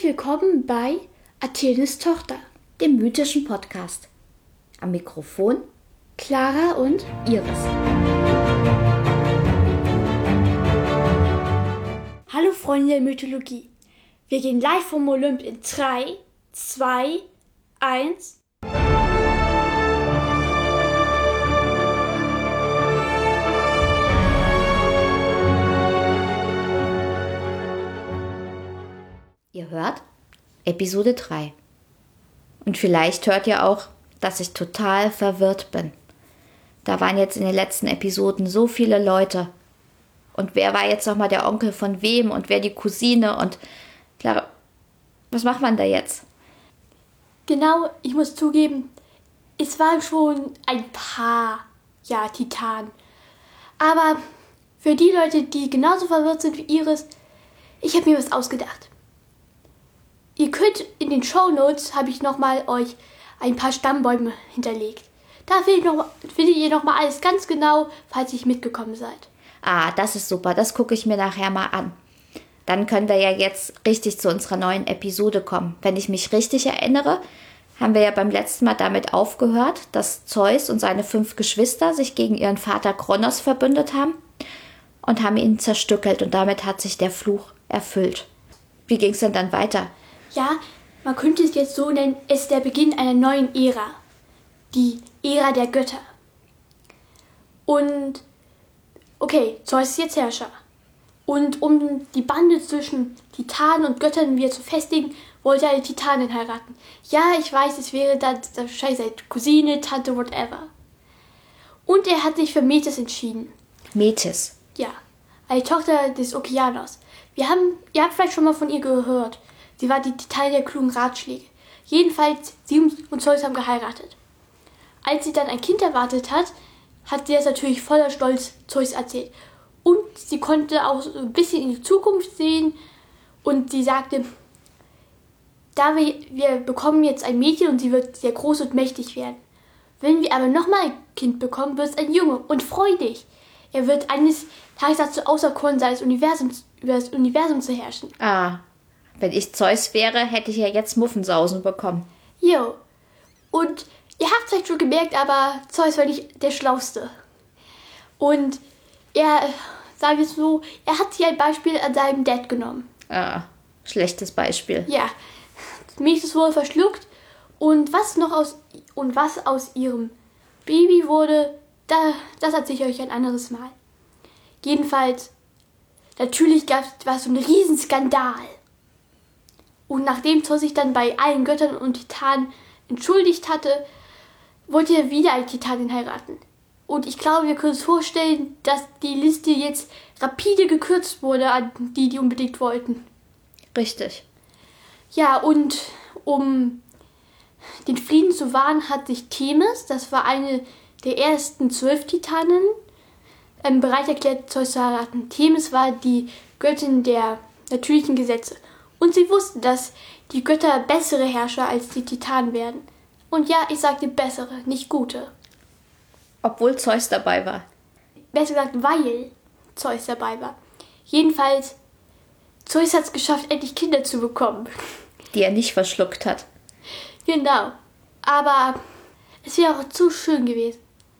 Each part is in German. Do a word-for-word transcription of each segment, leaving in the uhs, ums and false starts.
willkommen bei Athenes Tochter, dem mythischen Podcast. Am Mikrofon Clara und Iris. Hallo Freunde der Mythologie. Wir gehen live vom Olymp in drei, zwei, eins. Ihr hört Episode drei. Und vielleicht hört ihr auch, dass ich total verwirrt bin. Da waren jetzt in den letzten Episoden so viele Leute. Und wer war jetzt nochmal der Onkel von wem und wer die Cousine und Clara, was macht man da jetzt? Genau, ich muss zugeben, es waren schon ein paar, ja, Titanen. Aber für die Leute, die genauso verwirrt sind wie Iris, ich habe mir was ausgedacht. Ihr könnt in den Shownotes, habe ich nochmal euch ein paar Stammbäume hinterlegt. Da findet, noch, findet ihr nochmal alles ganz genau, falls ihr mitgekommen seid. Ah, das ist super, das gucke ich mir nachher mal an. Dann können wir ja jetzt richtig zu unserer neuen Episode kommen. Wenn ich mich richtig erinnere, haben wir ja beim letzten Mal damit aufgehört, dass Zeus und seine fünf Geschwister sich gegen ihren Vater Kronos verbündet haben und haben ihn zerstückelt und damit hat sich der Fluch erfüllt. Wie ging es denn dann weiter? Ja, man könnte es jetzt so nennen, es ist der Beginn einer neuen Ära. Die Ära der Götter. Und, okay, Zeus ist jetzt Herrscher. Und um die Bande zwischen Titanen und Göttern wieder zu festigen, wollte er eine Titanin heiraten. Ja, ich weiß, es wäre dann wahrscheinlich seine Cousine, Tante, whatever. Und er hat sich für Metis entschieden. Metis? Ja, eine Tochter des Okeanos. Wir haben, ihr habt vielleicht schon mal von ihr gehört. Sie war die Titanin der klugen Ratschläge. Jedenfalls, sie und Zeus haben geheiratet. Als sie dann ein Kind erwartet hat, hat sie das natürlich voller Stolz Zeus erzählt. Und sie konnte auch so ein bisschen in die Zukunft sehen. Und sie sagte, da wir, wir bekommen jetzt ein Mädchen und sie wird sehr groß und mächtig werden. Wenn wir aber nochmal ein Kind bekommen, wird es ein Junge und freudig. Er wird eines Tages dazu auserkoren sein, das Universum, über das Universum zu herrschen. Ah, wenn ich Zeus wäre, hätte ich ja jetzt Muffensausen bekommen. Jo. Und ihr habt es vielleicht schon gemerkt, aber Zeus war nicht der Schlauste. Und er, sagen wir es so, er hat sich ein Beispiel an seinem Dad genommen. Ah, schlechtes Beispiel. Ja. Metis wurde verschluckt und was noch aus und was aus ihrem Baby wurde, da, das erzähle ich euch ein anderes Mal. Jedenfalls, natürlich gab es so einen riesen Skandal. Und nachdem Zeus sich dann bei allen Göttern und Titanen entschuldigt hatte, wollte er wieder eine Titanin heiraten. Und ich glaube, wir können uns vorstellen, dass die Liste jetzt rapide gekürzt wurde an die, die unbedingt wollten. Richtig. Ja, und um den Frieden zu wahren, hat sich Themis, das war eine der ersten zwölf Titanen, bereit erklärt, Zeus zu heiraten. Themis war die Göttin der natürlichen Gesetze. Und sie wussten, dass die Götter bessere Herrscher als die Titanen werden. Und ja, ich sagte bessere, nicht gute. Obwohl Zeus dabei war. Besser gesagt, weil Zeus dabei war. Jedenfalls, Zeus hat es geschafft, endlich Kinder zu bekommen. Die er nicht verschluckt hat. Genau. Aber es wäre auch zu schön gewesen.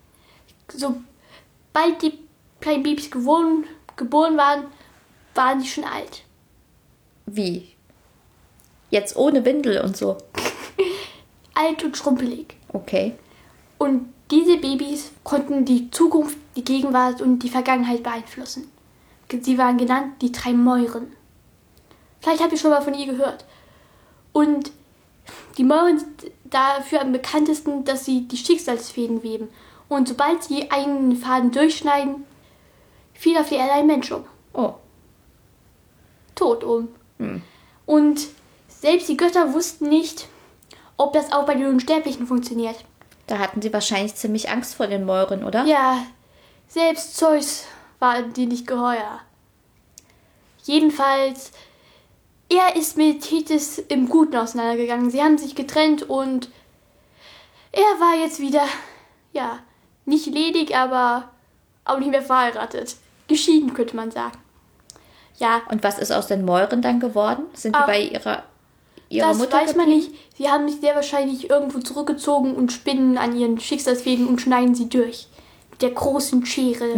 Sobald die kleinen Babys geboren, geboren waren, waren die schon alt. Wie? Jetzt ohne Windel und so? Alt und schrumpelig. Okay. Und diese Babys konnten die Zukunft, die Gegenwart und die Vergangenheit beeinflussen. Sie waren genannt die drei Mäuren. Vielleicht habt ihr schon mal von ihr gehört. Und die Mäuren sind dafür am bekanntesten, dass sie die Schicksalsfäden weben. Und sobald sie einen Faden durchschneiden, fiel auf die Erde ein Mensch um. Oh. Tot um. Hm. Und selbst die Götter wussten nicht, ob das auch bei den Unsterblichen funktioniert. Da hatten sie wahrscheinlich ziemlich Angst vor den Mäuren, oder? Ja, selbst Zeus war die nicht geheuer. Jedenfalls, er ist mit Thetis im Guten auseinandergegangen. Sie haben sich getrennt und er war jetzt wieder, ja, nicht ledig, aber auch nicht mehr verheiratet. Geschieden, könnte man sagen. Ja. Und was ist aus den Mäuren dann geworden? Sind die Auch, bei ihrer... ihrer das Mutter weiß man geblieben? nicht. Sie haben sich sehr wahrscheinlich irgendwo zurückgezogen und spinnen an ihren Schicksalswegen und schneiden sie durch. Mit der großen Schere.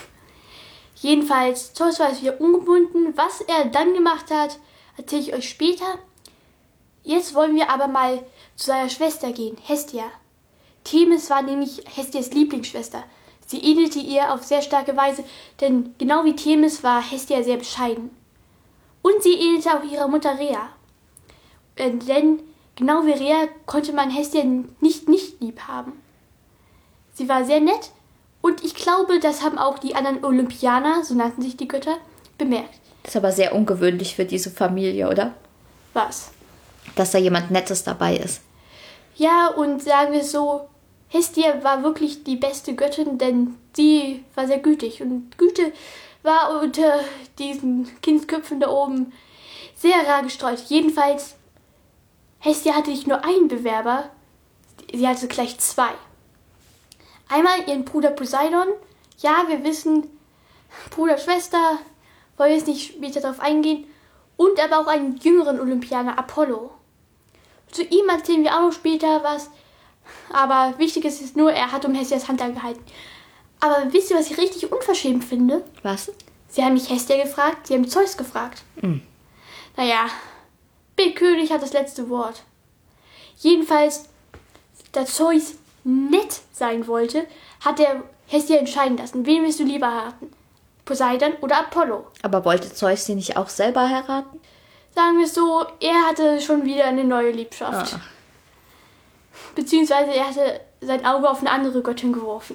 Jedenfalls, Zeus war jetzt wieder ungebunden. Was er dann gemacht hat, erzähle ich euch später. Jetzt wollen wir aber mal zu seiner Schwester gehen, Hestia. Themis war nämlich Hestias Lieblingsschwester. Sie ähnelte ihr auf sehr starke Weise, denn genau wie Themis war Hestia sehr bescheiden. Und sie ähnelte auch ihrer Mutter Rhea. Äh, denn genau wie Rhea konnte man Hestia nicht nicht lieb haben. Sie war sehr nett und ich glaube, das haben auch die anderen Olympianer, so nannten sich die Götter, bemerkt. Das ist aber sehr ungewöhnlich für diese Familie, oder? Was? Dass da jemand Nettes dabei ist. Ja, und sagen wir es so, Hestia war wirklich die beste Göttin, denn sie war sehr gütig. Und Güte war unter diesen Kindsköpfen da oben sehr rar gestreut. Jedenfalls, Hestia hatte nicht nur einen Bewerber, sie hatte gleich zwei. Einmal ihren Bruder Poseidon. Ja, wir wissen, Bruder, Schwester, wollen wir jetzt nicht später darauf eingehen. Und aber auch einen jüngeren Olympianer, Apollo. Zu ihm erzählen wir auch noch später was. Aber wichtig ist es nur, er hat um Hestias Hand angehalten. Aber wisst ihr, was ich richtig unverschämt finde? Was? Sie haben nicht Hestia gefragt, sie haben Zeus gefragt. Mhm. Naja, Big König hat das letzte Wort. Jedenfalls, da Zeus nett sein wollte, hat er Hestia entscheiden lassen. Wen willst du lieber heiraten? Poseidon oder Apollo? Aber wollte Zeus sie nicht auch selber heiraten? Sagen wir es so, er hatte schon wieder eine neue Liebschaft. Ah. Beziehungsweise er hatte sein Auge auf eine andere Göttin geworfen.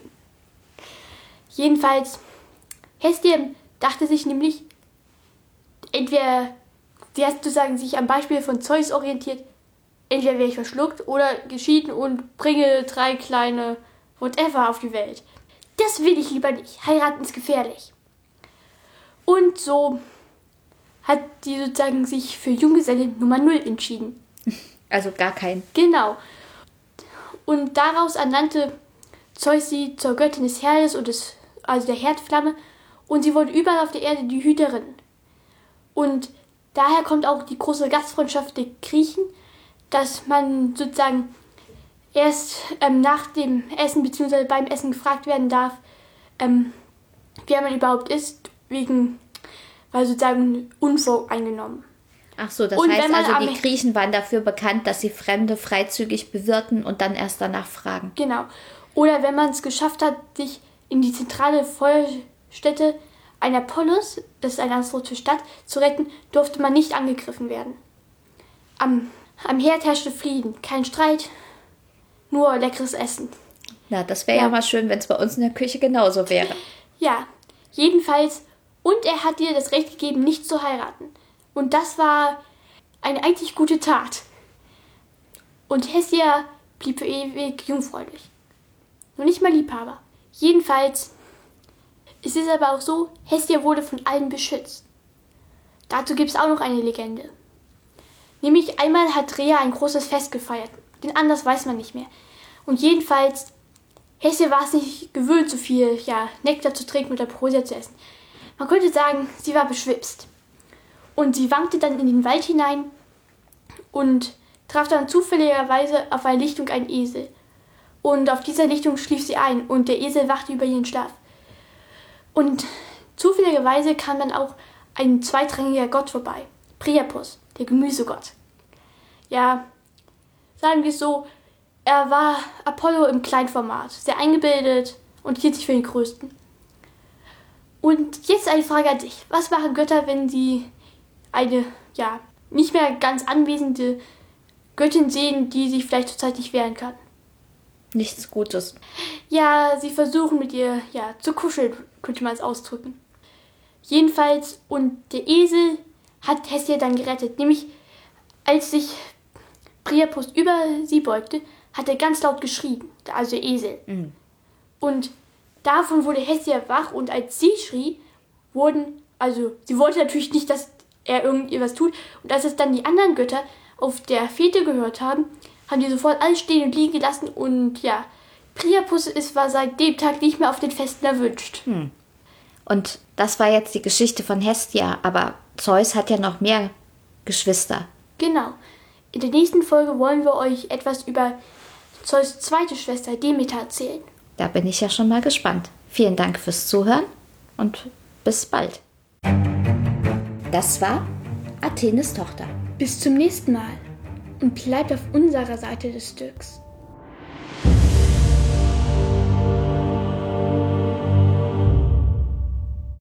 Jedenfalls, Hestia dachte sich nämlich, entweder, sie hat sozusagen sich am Beispiel von Zeus orientiert, entweder wäre ich verschluckt oder geschieden und bringe drei kleine whatever auf die Welt. Das will ich lieber nicht. Heiraten ist gefährlich. Und so hat die sozusagen sich für Junggeselle Nummer null entschieden. Also gar kein. Genau. Und daraus ernannte Zeus sie zur Göttin des Herdes und des, also der Herdflamme. Und sie wurde überall auf der Erde die Hüterin. Und daher kommt auch die große Gastfreundschaft der Griechen, dass man sozusagen erst ähm, nach dem Essen bzw. beim Essen gefragt werden darf, ähm, wer man überhaupt ist, wegen, weil sozusagen unvoreingenommen. Ach so, das Und heißt wenn man also, am- die Griechen waren dafür bekannt, dass sie Fremde freizügig bewirten und dann erst danach fragen. Genau. Oder wenn man es geschafft hat, sich in die zentrale Feuerstätte einer Polis, das ist eine astronomische Stadt, zu retten, durfte man nicht angegriffen werden. Am, am Herd herrschte Frieden, kein Streit, nur leckeres Essen. Na, das wäre ja. Ja. mal schön, wenn es bei uns in der Küche genauso wäre. Ja, jedenfalls. Und er hat ihr das Recht gegeben, nicht zu heiraten. Und das war eine einzig gute Tat. Und Hestia blieb für ewig jungfräulich. Nur nicht mal Liebhaber. Jedenfalls, es ist aber auch so, Hestia wurde von allen beschützt. Dazu gibt es auch noch eine Legende. Nämlich einmal hat Rhea ein großes Fest gefeiert. Den anders weiß man nicht mehr. Und jedenfalls, Hestia war es nicht gewöhnt, so viel ja, Nektar zu trinken und Ambrosia zu essen. Man könnte sagen, sie war beschwipst. Und sie wankte dann in den Wald hinein und traf dann zufälligerweise auf eine Lichtung einen Esel. Und auf dieser Lichtung schlief sie ein und der Esel wachte über ihren Schlaf. Und zufälligerweise kam dann auch ein zweitrangiger Gott vorbei, Priapus, der Gemüsegott. Ja, sagen wir es so, er war Apollo im Kleinformat, sehr eingebildet und hielt sich für den Größten. Und jetzt eine Frage an dich. Was machen Götter, wenn sie eine, ja, nicht mehr ganz anwesende Göttin sehen, die sich vielleicht zurzeit nicht wehren kann? Nichts Gutes. Ja, sie versuchen mit ihr, ja, zu kuscheln, könnte man es ausdrücken. Jedenfalls, und der Esel hat Hestia dann gerettet. Nämlich, als sich Priapus über sie beugte, hat er ganz laut geschrien, also der Esel. Mhm. Und davon wurde Hestia wach und als sie schrie, wurden, also sie wollte natürlich nicht, dass er irgendwas tut. Und als es dann die anderen Götter auf der Fete gehört haben, haben die sofort alles stehen und liegen gelassen. Und ja, Priapus ist war seit dem Tag nicht mehr auf den Festen erwünscht. Hm. Und das war jetzt die Geschichte von Hestia, aber Zeus hat ja noch mehr Geschwister. Genau. In der nächsten Folge wollen wir euch etwas über Zeus' zweite Schwester Demeter erzählen. Da bin ich ja schon mal gespannt. Vielen Dank fürs Zuhören und bis bald. Das war Athenes Tochter. Bis zum nächsten Mal und bleibt auf unserer Seite des Stücks.